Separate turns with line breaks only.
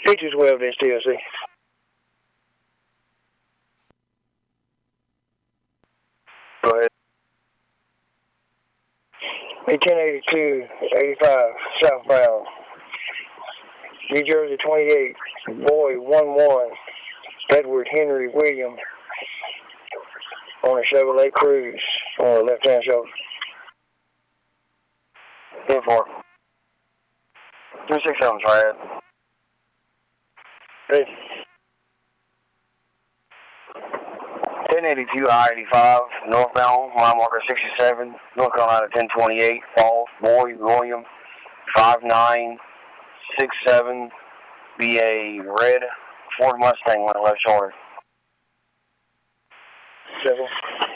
P212 to TLC. Go ahead. A1082, 85, southbound. New Jersey 28, boy 11, Edward Henry William on a Chevrolet Cruze on the left-hand shoulder. 10-4. 267's right. Ready. 1082 I-85, northbound, mile marker 67, North Carolina 1028, Falls, boy William 5967, be a red Ford Mustang on the left shoulder. 7.